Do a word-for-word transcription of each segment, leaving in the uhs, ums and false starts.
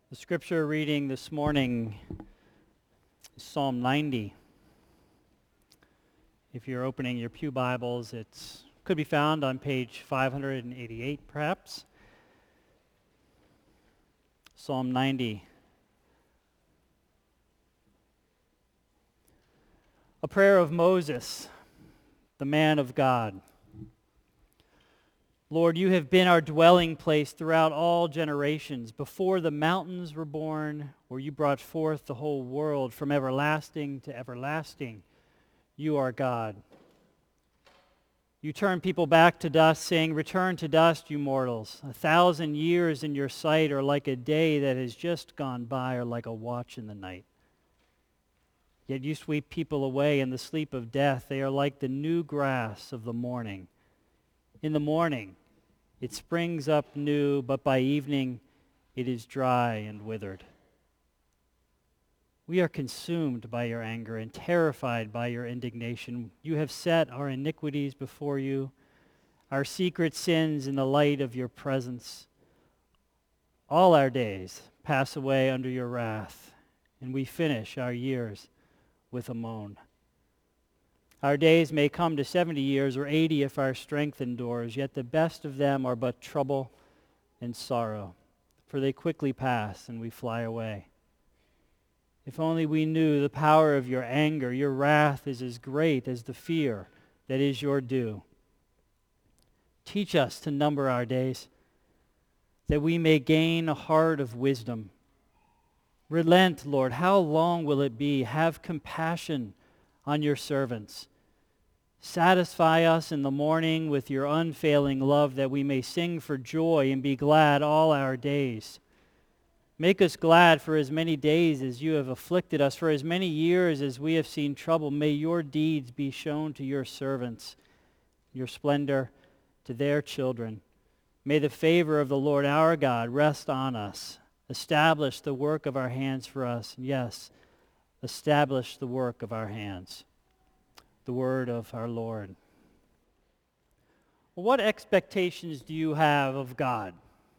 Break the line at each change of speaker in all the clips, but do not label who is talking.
The scripture reading this morning is Psalm ninety. If you're opening your pew Bibles, it could be found on page five hundred eighty-eight, perhaps. Psalm ninety. A prayer of Moses, the man of God. Lord, you have been our dwelling place throughout all generations. Before the mountains were born, or you brought forth the whole world, from everlasting to everlasting, you are God. You turn people back to dust, saying, "Return to dust, you mortals. A thousand years in your sight are like a day that has just gone by, or like a watch in the night. Yet you sweep people away in the sleep of death. They are like the new grass of the morning. In the morning, it springs up new, but by evening, it is dry and withered. We are consumed by your anger and terrified by your indignation. You have set our iniquities before you, our secret sins in the light of your presence. All our days pass away under your wrath, and we finish our years with a moan. Our days may come to seventy years or eighty if our strength endures, yet the best of them are but trouble and sorrow, for they quickly pass and we fly away. If only we knew the power of your anger. Your wrath is as great as the fear that is your due. Teach us to number our days, that we may gain a heart of wisdom. Relent, Lord. How long will it be? Have compassion on your servants. Satisfy us in the morning with your unfailing love, that we may sing for joy and be glad all our days. Make us glad for as many days as you have afflicted us, for as many years as we have seen trouble. May your deeds be shown to your servants, your splendor to their children. May the favor of the Lord our God rest on us. Establish the work of our hands for us. Yes, establish the work of our hands. The word of our Lord. Well, what expectations do you have of God?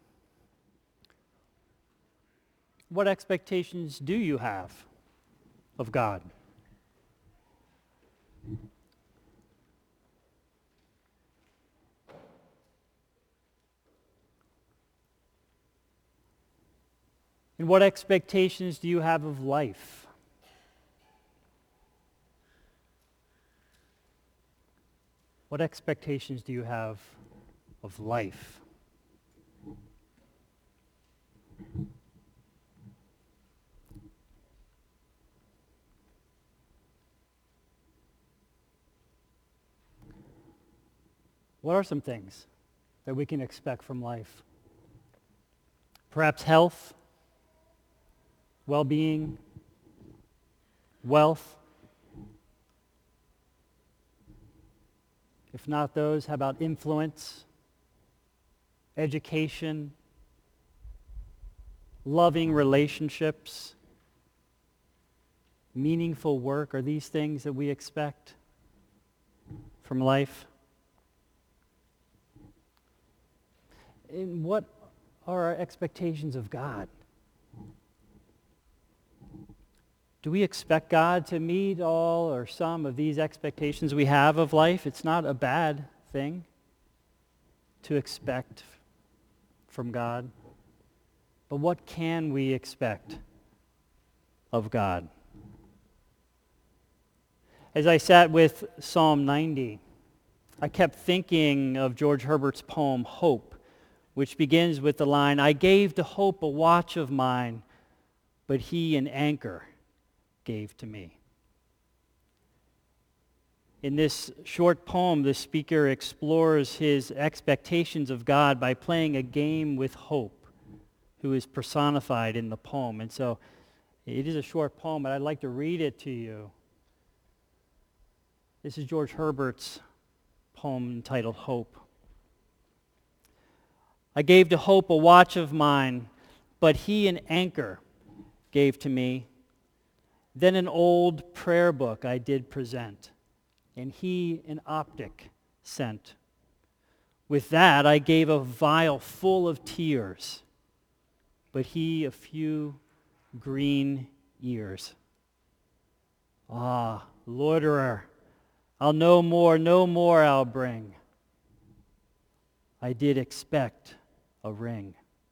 What expectations do you have of God? And what expectations do you have of life? What expectations do you have of life? What are some things that we can expect from life? Perhaps health, well-being, wealth. If not those, how about influence, education, loving relationships, meaningful work? Are these things that we expect from life? And what are our expectations of God? Do we expect God to meet all or some of these expectations we have of life? It's not a bad thing to expect from God. But what can we expect of God? As I sat with Psalm ninety, I kept thinking of George Herbert's poem, Hope, which begins with the line, "I gave to hope a watch of mine, but he an anchor gave to me." In this short poem, the speaker explores his expectations of God by playing a game with hope, who is personified in the poem. And so it is a short poem, but I'd like to read it to you. This is George Herbert's poem entitled Hope. "I gave to hope a watch of mine, but he an anchor gave to me. Then an old prayer book I did present, and he an optic sent. With that I gave a vial full of tears, but he a few green ears. Ah, loiterer, I'll no more, no more I'll bring. I did expect a ring.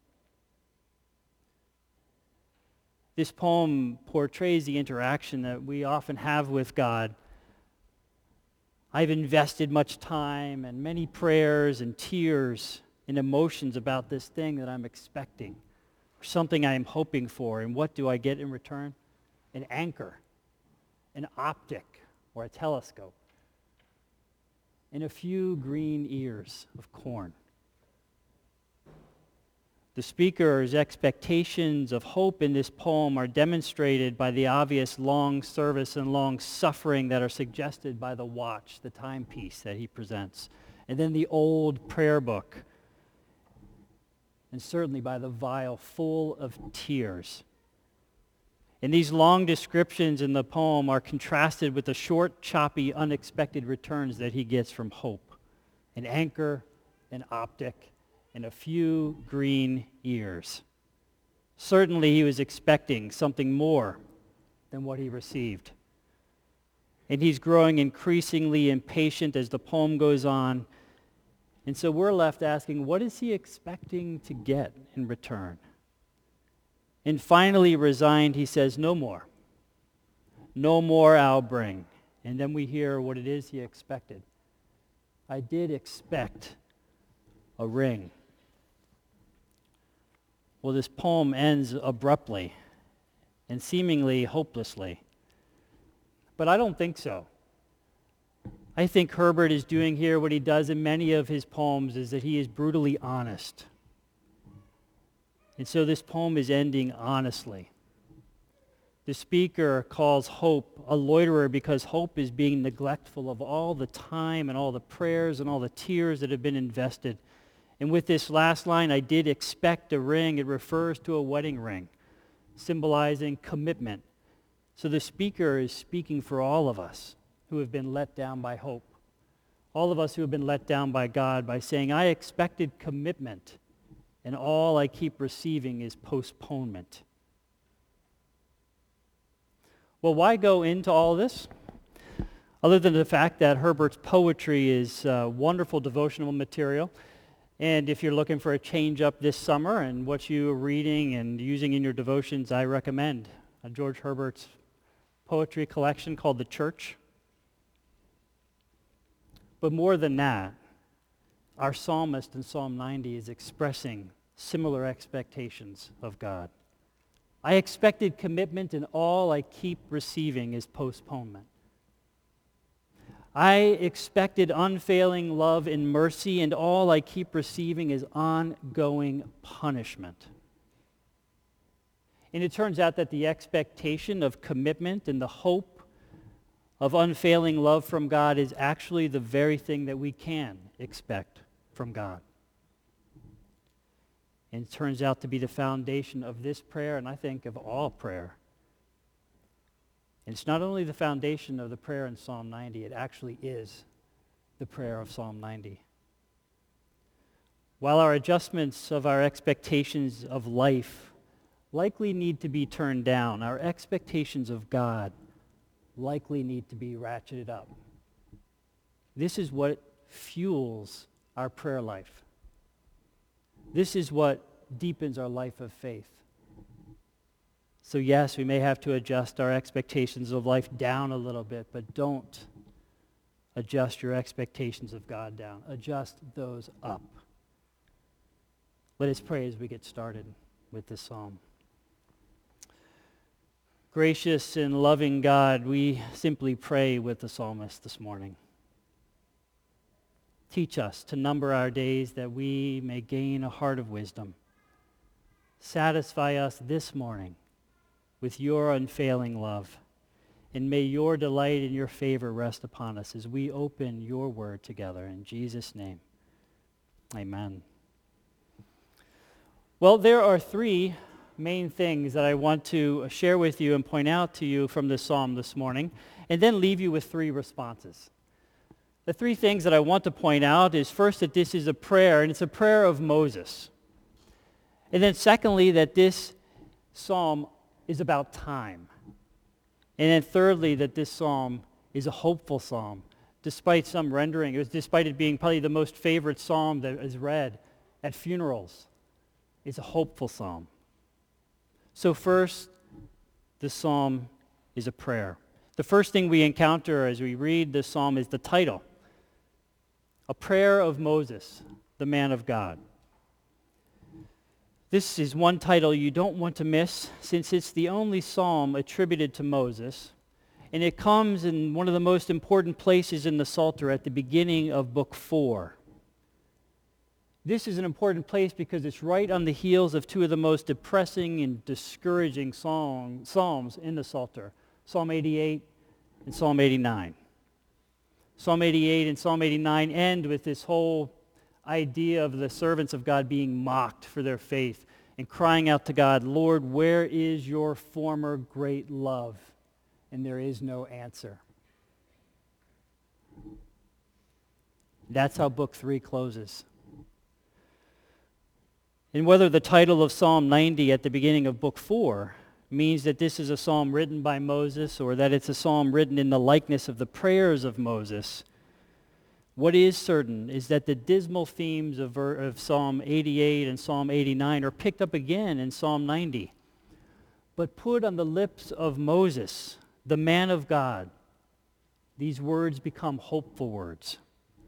This poem portrays the interaction that we often have with God. I've invested much time and many prayers and tears and emotions about this thing that I'm expecting, or something I am hoping for, and what do I get in return? An anchor, an optic, or a telescope, and a few green ears of corn. The speaker's expectations of hope in this poem are demonstrated by the obvious long service and long suffering that are suggested by the watch, the timepiece that he presents, and then the old prayer book, and certainly by the vial full of tears. And these long descriptions in the poem are contrasted with the short, choppy, unexpected returns that he gets from hope. An anchor, an optic, and a few green ears. Certainly he was expecting something more than what he received. And he's growing increasingly impatient as the poem goes on. And so we're left asking, what is he expecting to get in return? And finally resigned, he says, no more. No more I'll bring. And then we hear what it is he expected. I did expect a ring. Well, this poem ends abruptly and seemingly hopelessly. But I don't think so. I think Herbert is doing here what he does in many of his poems, is that he is brutally honest. And so this poem is ending honestly. The speaker calls hope a loiterer because hope is being neglectful of all the time and all the prayers and all the tears that have been invested. And with this last line, I did expect a ring, it refers to a wedding ring, symbolizing commitment. So the speaker is speaking for all of us who have been let down by hope. All of us who have been let down by God by saying, I expected commitment, and all I keep receiving is postponement. Well, why go into all this? Other than the fact that Herbert's poetry is uh, wonderful devotional material. And if you're looking for a change up this summer and what you're reading and using in your devotions, I recommend uh, George Herbert's poetry collection called The Church. But more than that, our psalmist in Psalm ninety is expressing similar expectations of God. I expected commitment, and all I keep receiving is postponement. I expected unfailing love and mercy, and all I keep receiving is ongoing punishment. And it turns out that the expectation of commitment and the hope of unfailing love from God is actually the very thing that we can expect from God. And it turns out to be the foundation of this prayer, and I think of all prayer. And it's not only the foundation of the prayer in Psalm ninety, it actually is the prayer of Psalm ninety. While our adjustments of our expectations of life likely need to be turned down, our expectations of God likely need to be ratcheted up. This is what fuels our prayer life. This is what deepens our life of faith. So yes, we may have to adjust our expectations of life down a little bit, but don't adjust your expectations of God down. Adjust those up. Let us pray as we get started with this psalm. Gracious and loving God, we simply pray with the psalmist this morning. Teach us to number our days that we may gain a heart of wisdom. Satisfy us this morning with your unfailing love, and may your delight and your favor rest upon us as we open your word together. In Jesus' name, amen. Well, there are three main things that I want to share with you and point out to you from this psalm this morning, and then leave you with three responses. The three things that I want to point out is first that this is a prayer, and it's a prayer of Moses. And then secondly, that this psalm is about time. And then thirdly, that this psalm is a hopeful psalm. Despite some rendering, it was despite it being probably the most favorite psalm that is read at funerals, it's a hopeful psalm. So first, the psalm is a prayer. The first thing we encounter as we read this psalm is the title, A Prayer of Moses, the Man of God. This is one title you don't want to miss, since it's the only psalm attributed to Moses, and it comes in one of the most important places in the Psalter at the beginning of book four. This is an important place because it's right on the heels of two of the most depressing and discouraging song, psalms in the Psalter, Psalm eighty-eight and Psalm eighty-nine. Psalm eighty-eight and Psalm eighty-nine end with this whole idea of the servants of God being mocked for their faith and crying out to God, Lord, where is your former great love? And there is no answer. That's how book three closes. And whether the title of Psalm ninety at the beginning of book four means that this is a psalm written by Moses or that it's a psalm written in the likeness of the prayers of Moses, what is certain is that the dismal themes of, of Psalm eighty-eight and Psalm eighty-nine are picked up again in Psalm ninety, but put on the lips of Moses, the man of God. These words become hopeful words.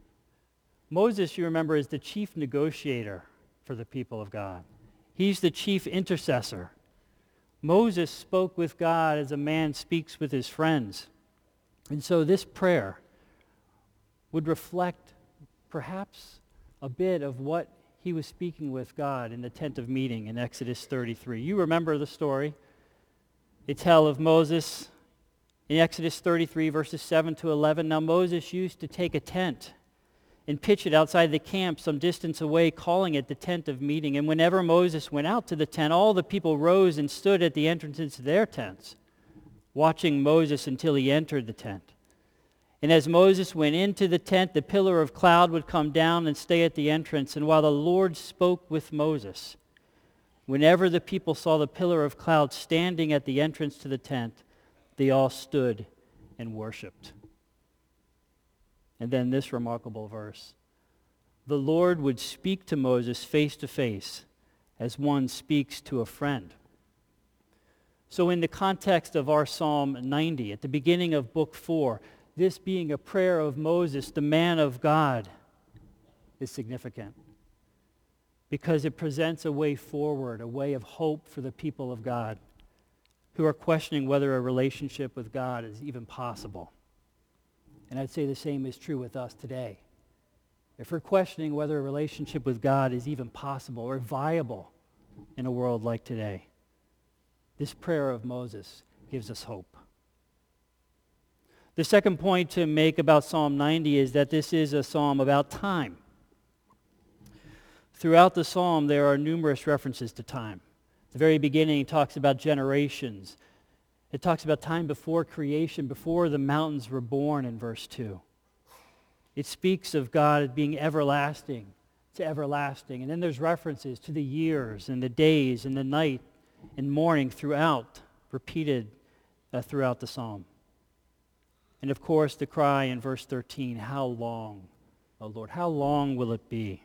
Moses, you remember, is the chief negotiator for the people of God. He's the chief intercessor. Moses spoke with God as a man speaks with his friends. And so this prayer would reflect perhaps a bit of what he was speaking with God in the tent of meeting in Exodus thirty-three. You remember the story. They tell of Moses in Exodus thirty-three, verses seven to eleven. Now Moses used to take a tent and pitch it outside the camp some distance away, calling it the tent of meeting. And whenever Moses went out to the tent, all the people rose and stood at the entrances to their tents, watching Moses until he entered the tent. And as Moses went into the tent, the pillar of cloud would come down and stay at the entrance. And while the Lord spoke with Moses, whenever the people saw the pillar of cloud standing at the entrance to the tent, they all stood and worshiped. And then this remarkable verse. The Lord would speak to Moses face to face as one speaks to a friend. So in the context of our Psalm ninety, at the beginning of book four, this being a prayer of Moses, the man of God, is significant because it presents a way forward, a way of hope for the people of God who are questioning whether a relationship with God is even possible. And I'd say the same is true with us today. If we're questioning whether a relationship with God is even possible or viable in a world like today, this prayer of Moses gives us hope. The second point to make about Psalm ninety is that this is a psalm about time. Throughout the psalm, there are numerous references to time. At the very beginning, it talks about generations. It talks about time before creation, before the mountains were born in verse two. It speaks of God being everlasting to everlasting. And then there's references to the years and the days and the night and morning throughout, repeated uh, throughout the psalm. And of course, the cry in verse thirteen, how long, O Lord, how long will it be?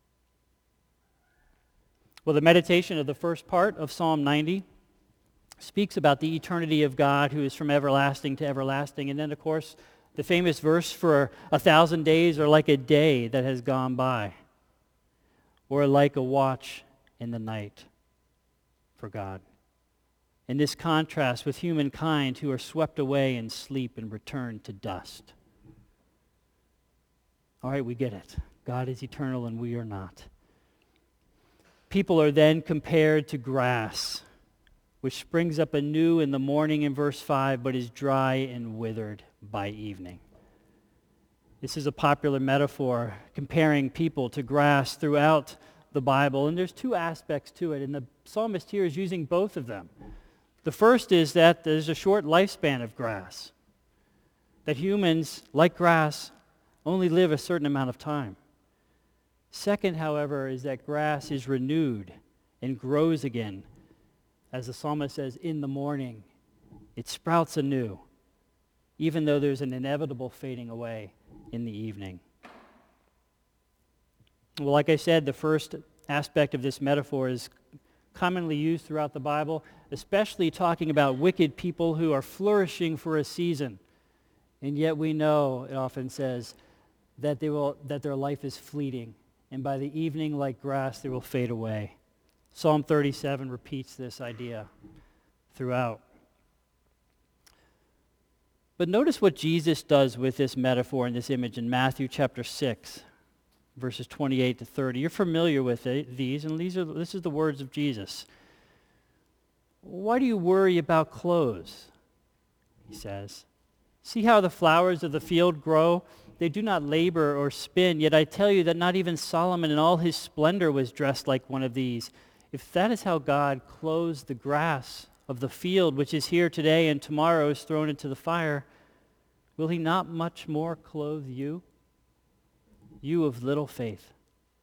Well, the meditation of the first part of Psalm ninety speaks about the eternity of God who is from everlasting to everlasting. And then, of course, the famous verse, for a thousand days are like a day that has gone by, or like a watch in the night for God. And this contrast with humankind who are swept away in sleep and return to dust. All right, we get it. God is eternal and we are not. People are then compared to grass, which springs up anew in the morning in verse five, but is dry and withered by evening. This is a popular metaphor comparing people to grass throughout the Bible, and there's two aspects to it, and the psalmist here is using both of them. The first is that there's a short lifespan of grass, that humans, like grass, only live a certain amount of time. Second, however, is that grass is renewed and grows again. As the psalmist says, in the morning, it sprouts anew, even though there's an inevitable fading away in the evening. Well, like I said, the first aspect of this metaphor is commonly used throughout the Bible, especially talking about wicked people who are flourishing for a season. And yet we know, it often says, that they will that their life is fleeting, and by the evening, like grass, they will fade away. Psalm thirty-seven repeats this idea throughout. But notice what Jesus does with this metaphor and this image in Matthew chapter six, verses twenty-eight to thirty. You're familiar with it, these, and these are this is the words of Jesus. Why do you worry about clothes? He says. See how the flowers of the field grow? They do not labor or spin, yet I tell you that not even Solomon in all his splendor was dressed like one of these. If that is how God clothes the grass of the field, which is here today and tomorrow is thrown into the fire, will he not much more clothe you, you of little faith?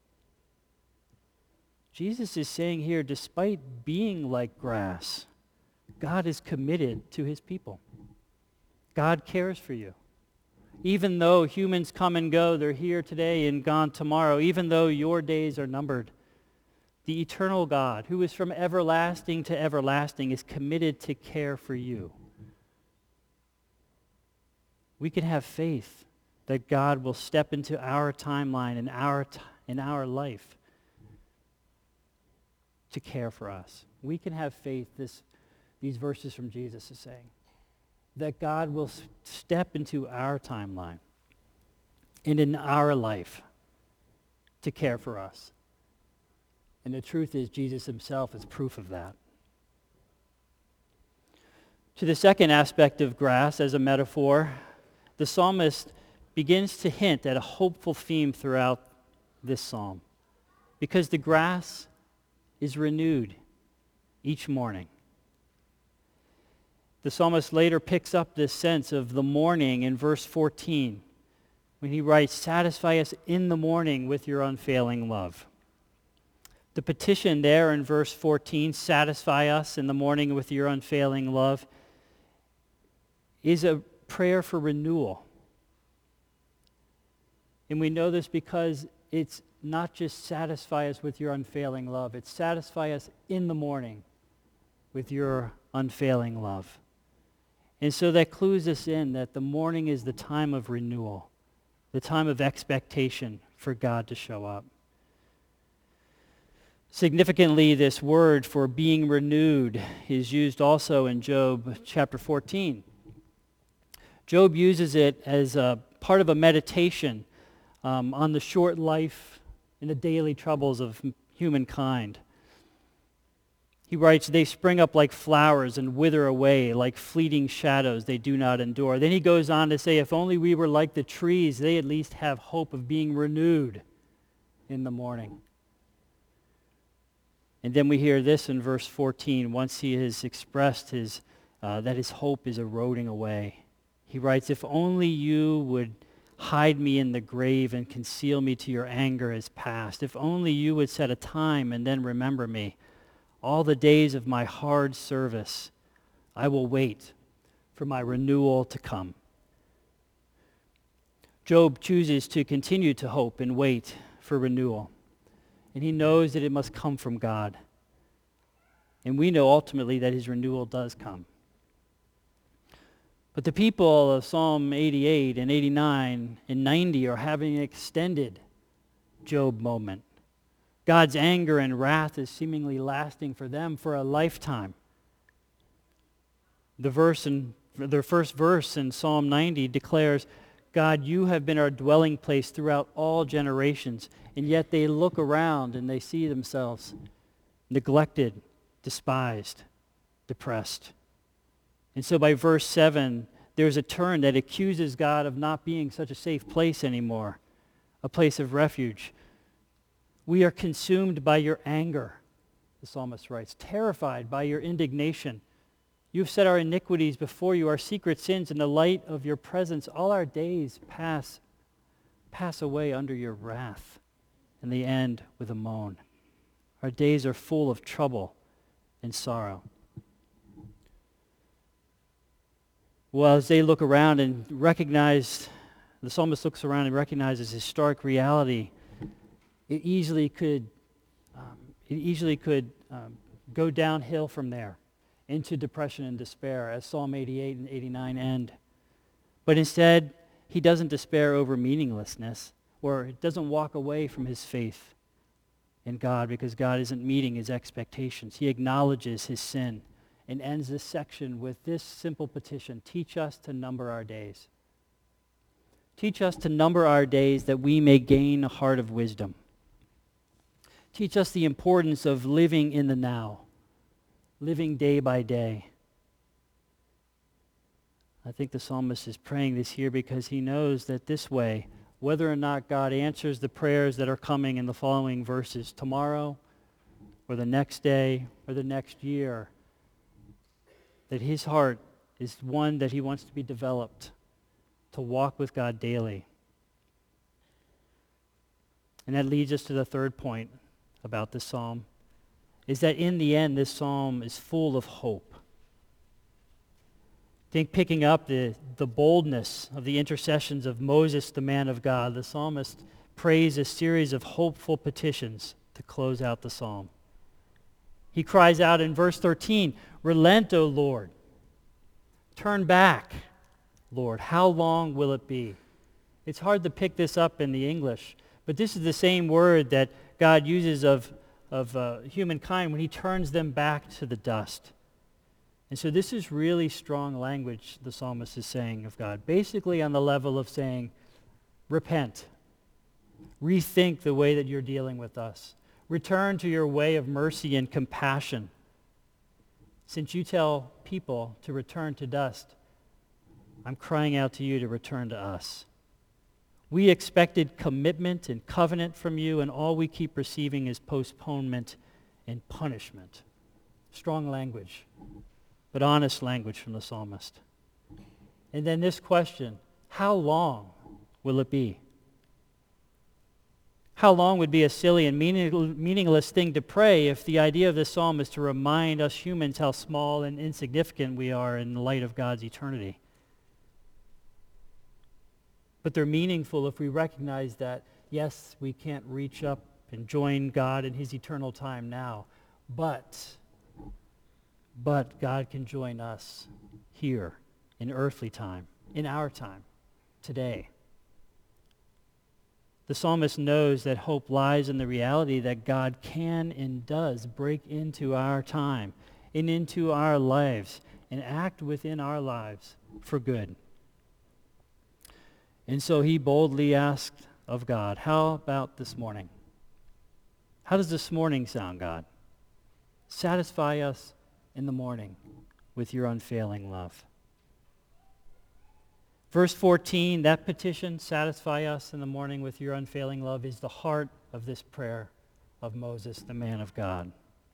Jesus is saying here, despite being like grass, God is committed to his people. God cares for you. Even though humans come and go, they're here today and gone tomorrow, even though your days are numbered, the eternal God, who is from everlasting to everlasting, is committed to care for you. We can have faith that God will step into our timeline and our t- in our life to care for us. We can have faith, this, these verses from Jesus is saying, that God will s- step into our timeline and in our life to care for us. And the truth is, Jesus himself is proof of that. To the second aspect of grass as a metaphor, the psalmist begins to hint at a hopeful theme throughout this psalm, because the grass is renewed each morning. The psalmist later picks up this sense of the morning in verse fourteen, when he writes, "Satisfy us in the morning with your unfailing love." The petition there in verse fourteen, "Satisfy us in the morning with your unfailing love," is a prayer for renewal. And we know this because it's not just satisfy us with your unfailing love, it's satisfy us in the morning with your unfailing love. And so that clues us in that the morning is the time of renewal, the time of expectation for God to show up. Significantly, this word for being renewed is used also in Job chapter fourteen. Job uses it as a part of a meditation um, on the short life and the daily troubles of humankind. He writes, "They spring up like flowers and wither away, like fleeting shadows they do not endure." Then he goes on to say, if only we were like the trees, they at least have hope of being renewed in the morning. And then we hear this in verse fourteen, once he has expressed his uh, that his hope is eroding away. He writes, "If only you would hide me in the grave and conceal me till your anger is past. If only you would set a time and then remember me. All the days of my hard service, I will wait for my renewal to come." Job chooses to continue to hope and wait for renewal. And he knows that it must come from God. And we know ultimately that his renewal does come. But the people of Psalm eighty-eight and eighty-nine and ninety are having an extended Job moment. God's anger and wrath is seemingly lasting for them for a lifetime. The verse in their first verse in Psalm ninety declares, "God, you have been our dwelling place throughout all generations." And yet they look around and they see themselves neglected, despised, depressed. And so by verse seven, there's a turn that accuses God of not being such a safe place anymore, a place of refuge. "We are consumed by your anger," the psalmist writes, "terrified by your indignation. You've set our iniquities before you, our secret sins in the light of your presence. All our days pass, pass away under your wrath." And they end with a moan. Our days are full of trouble and sorrow. Well, as they look around and recognize, the psalmist looks around and recognizes historic reality, it easily could, um, it easily could um, go downhill from there into depression and despair, as Psalm eighty-eight and eighty-nine end. But instead, he doesn't despair over meaninglessness, or doesn't walk away from his faith in God because God isn't meeting his expectations. He acknowledges his sin and ends this section with this simple petition: teach us to number our days. Teach us to number our days that we may gain a heart of wisdom. Teach us the importance of living in the now, living day by day. I think the psalmist is praying this here because he knows that this way, whether or not God answers the prayers that are coming in the following verses tomorrow, or the next day, or the next year, that his heart is one that he wants to be developed, to walk with God daily. And that leads us to the third point about this psalm, is that in the end, this psalm is full of hope. I think picking up the, the boldness of the intercessions of Moses, the man of God, the psalmist prays a series of hopeful petitions to close out the psalm. He cries out in verse thirteen, "Relent, O Lord. Turn back, Lord. How long will it be?" It's hard to pick this up in the English, but this is the same word that God uses of, of uh, humankind when he turns them back to the dust. And so this is really strong language the psalmist is saying of God, basically on the level of saying, repent. Rethink the way that you're dealing with us. Return to your way of mercy and compassion. Since you tell people to return to dust, I'm crying out to you to return to us. We expected commitment and covenant from you, and all we keep receiving is postponement and punishment. Strong language, but honest language from the psalmist. And then this question, how long will it be? How long would be a silly and meaning, meaningless thing to pray if the idea of this psalm is to remind us humans how small and insignificant we are in the light of God's eternity? But they're meaningful if we recognize that, yes, we can't reach up and join God in his eternal time now, but, but God can join us here in earthly time, in our time, today. The psalmist knows that hope lies in the reality that God can and does break into our time and into our lives and act within our lives for good. And so he boldly asked of God, how about this morning? How does this morning sound, God? Satisfy us in the morning with your unfailing love. Verse fourteen, that petition, satisfy us in the morning with your unfailing love, is the heart of this prayer of Moses, the man of God.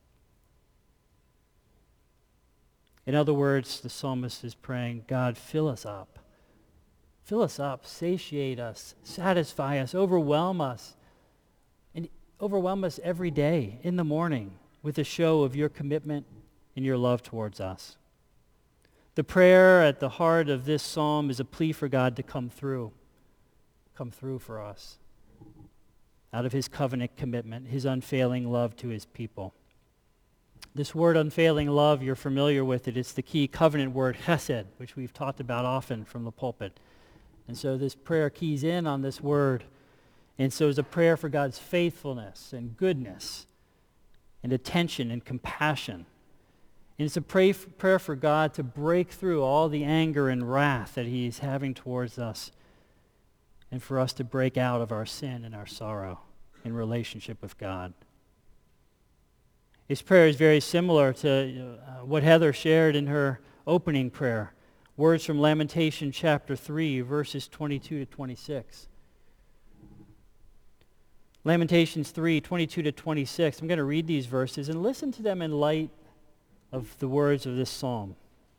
In other words, the psalmist is praying, God, fill us up. Fill us up, satiate us, satisfy us, overwhelm us, and overwhelm us every day in the morning with a show of your commitment and your love towards us. The prayer at the heart of this psalm is a plea for God to come through, come through for us out of his covenant commitment, his unfailing love to his people. This word unfailing love, you're familiar with it. It's the key covenant word chesed, which we've talked about often from the pulpit. And so this prayer keys in on this word. And so it's a prayer for God's faithfulness and goodness and attention and compassion. And it's a pray, prayer for God to break through all the anger and wrath that he's having towards us, and for us to break out of our sin and our sorrow in relationship with God. His prayer is very similar to uh, what Heather shared in her opening prayer. Words from Lamentation chapter three, verses twenty-two to twenty-six. Lamentations three, twenty-two to twenty-six. I'm going to read these verses and listen to them in light of the words of this psalm.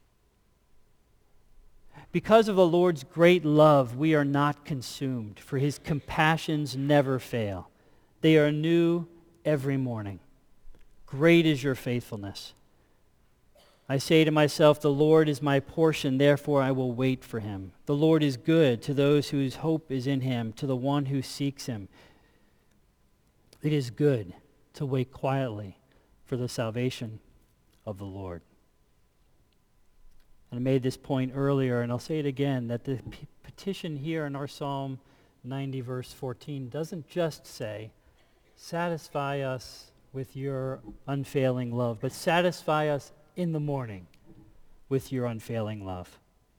Because of the Lord's great love, we are not consumed, for his compassions never fail. They are new every morning. Great is your faithfulness. I say to myself, the Lord is my portion, therefore I will wait for him. The Lord is good to those whose hope is in him, to the one who seeks him. It is good to wait quietly for the salvation of the Lord. And I made this point earlier, and I'll say it again, that the p- petition here in our Psalm ninety, verse fourteen, doesn't just say, satisfy us with your unfailing love, but satisfy us in the morning with your unfailing love.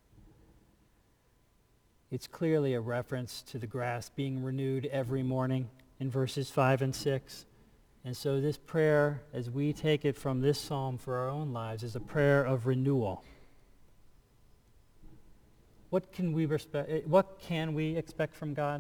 It's clearly a reference to the grass being renewed every morning in verses five and six. And so this prayer, as we take it from this psalm for our own lives, is a prayer of renewal. What can we respect, what can we expect from God?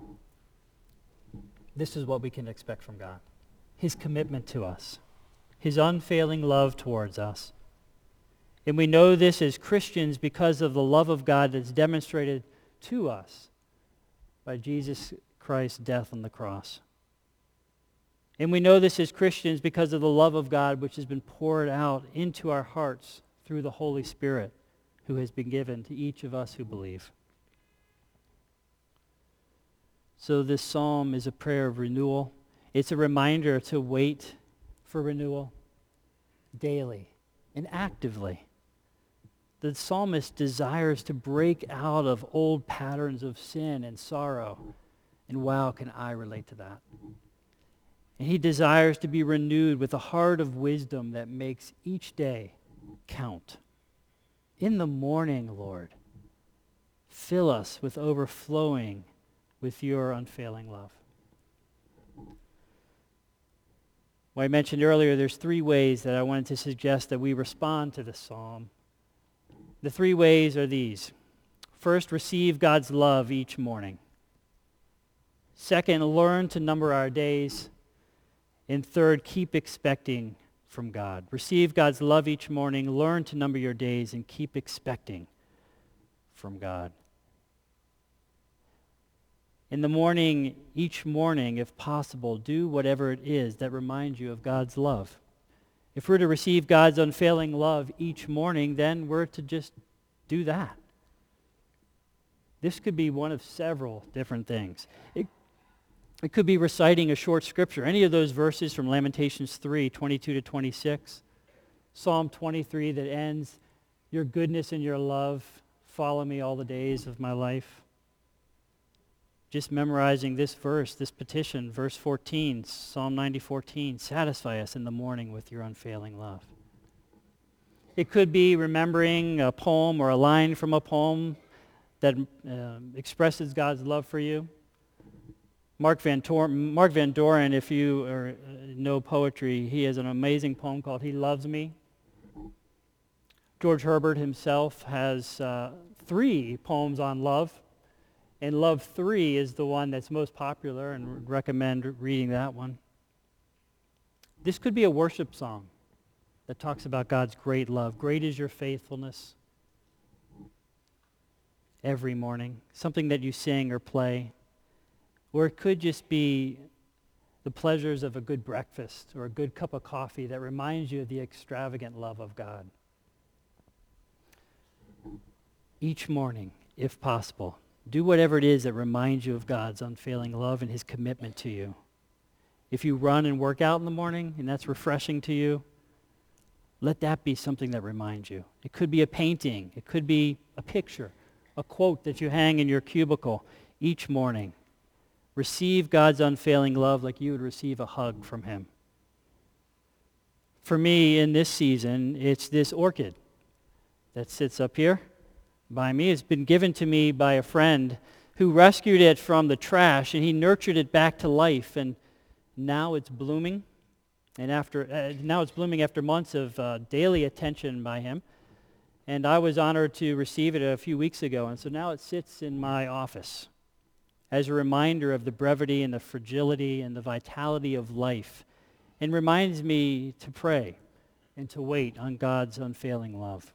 This is what we can expect from God. His commitment to us. His unfailing love towards us. And we know this as Christians because of the love of God that's demonstrated to us by Jesus Christ's death on the cross. And we know this as Christians because of the love of God which has been poured out into our hearts through the Holy Spirit who has been given to each of us who believe. So this psalm is a prayer of renewal. It's a reminder to wait for renewal daily and actively. The psalmist desires to break out of old patterns of sin and sorrow. And wow, can I relate to that? And he desires to be renewed with a heart of wisdom that makes each day count. In the morning, Lord, fill us with overflowing with your unfailing love. Well, I mentioned earlier there's three ways that I wanted to suggest that we respond to this psalm. The three ways are these. First, receive God's love each morning. Second, learn to number our days. And third, keep expecting from God. Receive God's love each morning, learn to number your days, and keep expecting from God. In the morning, each morning, if possible, do whatever it is that reminds you of God's love. If we're to receive God's unfailing love each morning, then we're to just do that. This could be one of several different things. It, it could be reciting a short scripture. Any of those verses from Lamentations three, twenty-two to twenty-six. Psalm twenty-three that ends, your goodness and your love follow me all the days of my life. Just memorizing this verse, this petition, verse fourteen, Psalm ninety, fourteen, satisfy us in the morning with your unfailing love. It could be remembering a poem or a line from a poem that uh, expresses God's love for you. Mark Van, Tor- Mark Van Doren, if you are, uh, know poetry, he has an amazing poem called He Loves Me. George Herbert himself has uh, three poems on love. And Love three is the one that's most popular, and would recommend reading that one. This could be a worship song that talks about God's great love. Great is your faithfulness. Every morning. Something that you sing or play. Or it could just be the pleasures of a good breakfast or a good cup of coffee that reminds you of the extravagant love of God. Each morning, if possible, do whatever it is that reminds you of God's unfailing love and his commitment to you. If you run and work out in the morning and that's refreshing to you, let that be something that reminds you. It could be a painting. It could be a picture, a quote that you hang in your cubicle each morning. Receive God's unfailing love like you would receive a hug from him. For me, in this season, it's this orchid that sits up here by me. It's been given to me by a friend who rescued it from the trash, and he nurtured it back to life, and now it's blooming. And after uh, now it's blooming after months of uh, daily attention by him. And I was honored to receive it a few weeks ago, and so now it sits in my office as a reminder of the brevity and the fragility and the vitality of life, and reminds me to pray and to wait on God's unfailing love.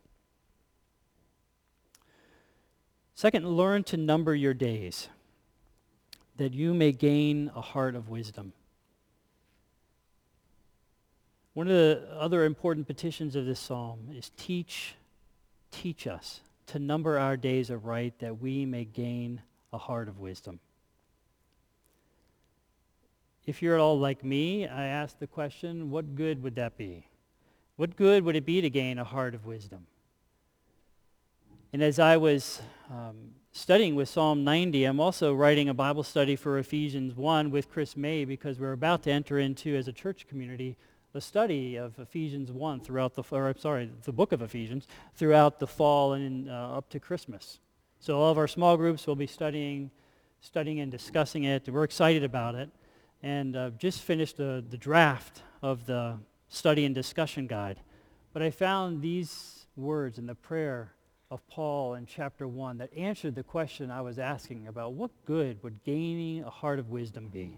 Second, learn to number your days, that you may gain a heart of wisdom. One of the other important petitions of this psalm is teach, teach us to number our days aright that we may gain a heart of wisdom. If you're at all like me, I ask the question, what good would that be? What good would it be to gain a heart of wisdom? And as I was um, studying with Psalm ninety, I'm also writing a Bible study for Ephesians one with Chris May, because we're about to enter into, as a church community, the study of Ephesians one throughout the, or I'm sorry, the book of Ephesians, throughout the fall and uh, up to Christmas. So all of our small groups will be studying, studying and discussing it. We're excited about it. And uh, just finished the, the draft of the study and discussion guide. But I found these words in the prayer of Paul in chapter one that answered the question I was asking about what good would gaining a heart of wisdom be?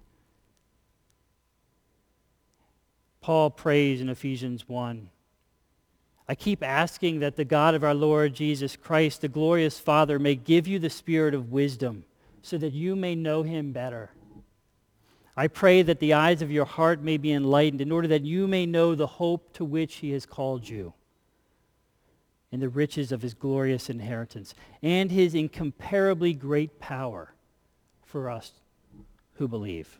Paul prays in Ephesians one, I keep asking that the God of our Lord Jesus Christ, the glorious Father, may give you the spirit of wisdom so that you may know him better. I pray that the eyes of your heart may be enlightened in order that you may know the hope to which he has called you and the riches of his glorious inheritance and his incomparably great power for us who believe.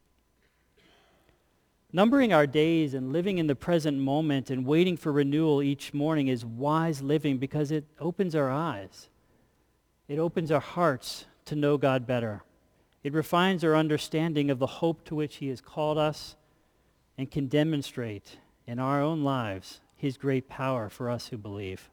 Numbering our days and living in the present moment and waiting for renewal each morning is wise living because it opens our eyes. It opens our hearts to know God better. It refines our understanding of the hope to which he has called us and can demonstrate in our own lives his great power for us who believe.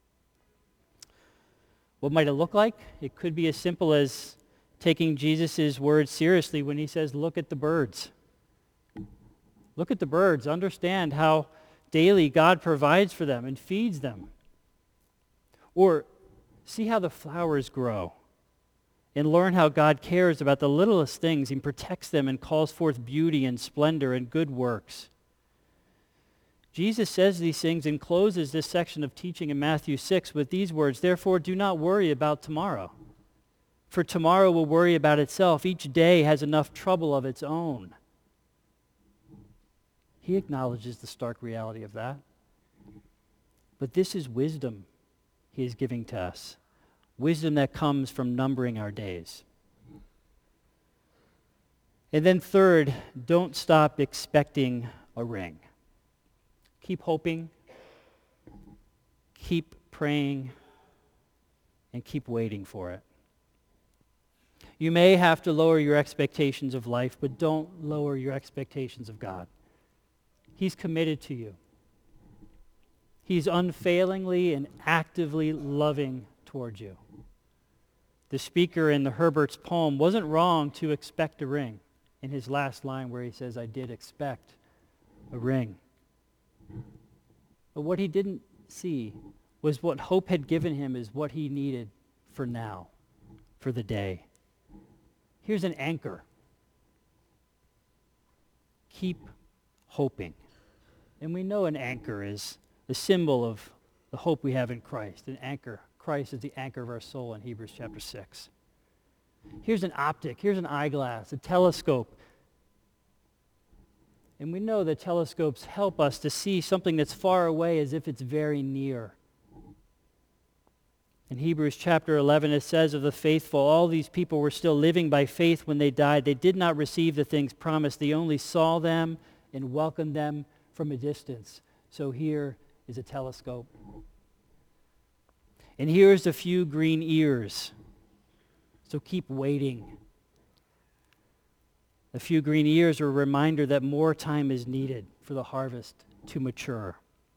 What might it look like? It could be as simple as taking Jesus' words seriously when he says, look at the birds. Look at the birds. Understand how daily God provides for them and feeds them. Or see how the flowers grow. And learn how God cares about the littlest things and protects them and calls forth beauty and splendor and good works. Jesus says these things and closes this section of teaching in Matthew six with these words, therefore do not worry about tomorrow, for tomorrow will worry about itself. Each day has enough trouble of its own. He acknowledges the stark reality of that. But this is wisdom he is giving to us. Wisdom that comes from numbering our days. And then third, don't stop expecting a ring. Keep hoping, keep praying, and keep waiting for it. You may have to lower your expectations of life, but don't lower your expectations of God. He's committed to you. He's unfailingly and actively loving towards you. The speaker in the Herbert's poem wasn't wrong to expect a ring in his last line where he says, I did expect a ring. But what he didn't see was what hope had given him is what he needed for now, for the day. Here's an anchor. Keep hoping. And we know an anchor is the symbol of the hope we have in Christ, an anchor. Christ is the anchor of our soul in Hebrews chapter six. Here's an optic. Here's an eyeglass, a telescope. And we know that telescopes help us to see something that's far away as if it's very near. In Hebrews chapter eleven, it says of the faithful, all these people were still living by faith when they died. They did not receive the things promised. They only saw them and welcomed them from a distance. So here is a telescope. And here's a few green ears. So keep waiting. A few green ears are a reminder that more time is needed for the harvest to mature.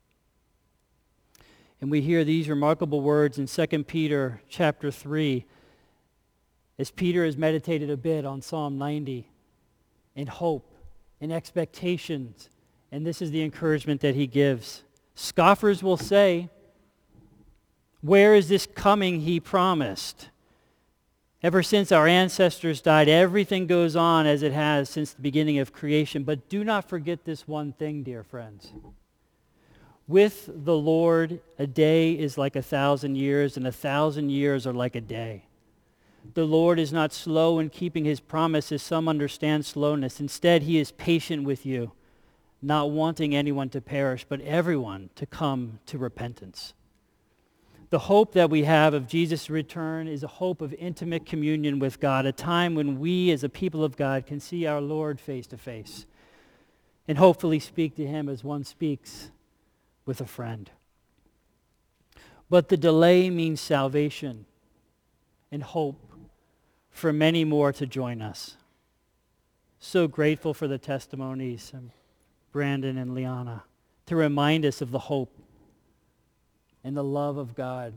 And we hear these remarkable words in Second Peter chapter three, as Peter has meditated a bit on Psalm ninety, and hope and expectations. And this is the encouragement that he gives. Scoffers will say, where is this coming he promised? Ever since our ancestors died, everything goes on as it has since the beginning of creation. But do not forget this one thing, dear friends. With the Lord, a day is like a thousand years, and a thousand years are like a day. The Lord is not slow in keeping his promise, as some understand slowness. Instead, he is patient with you, not wanting anyone to perish, but everyone to come to repentance. The hope that we have of Jesus' return is a hope of intimate communion with God, a time when we as a people of God can see our Lord face to face and hopefully speak to him as one speaks with a friend. But the delay means salvation and hope for many more to join us. So grateful for the testimonies of Brandon and Liana to remind us of the hope and the love of God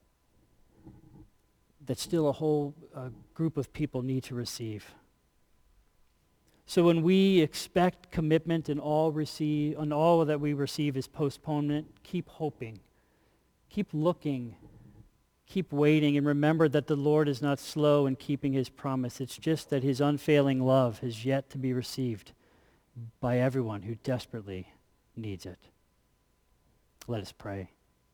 that still a whole uh, group of people need to receive. So when we expect commitment and all receive, and all that we receive is postponement, keep hoping, keep looking, keep waiting, and remember that the Lord is not slow in keeping his promise. It's just that his unfailing love has yet to be received by everyone who desperately needs it. Let us pray.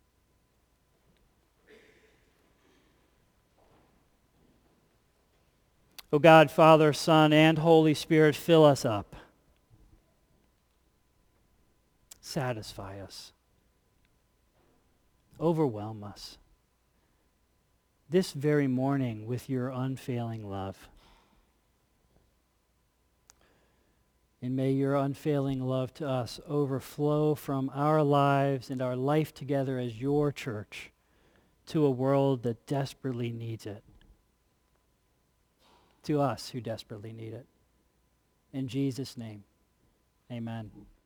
O God, Father, Son, and Holy Spirit, fill us up. Satisfy us. Overwhelm us this very morning with your unfailing love. And may your unfailing love to us overflow from our lives and our life together as your church to a world that desperately needs it. To us who desperately need it. In Jesus' name, amen.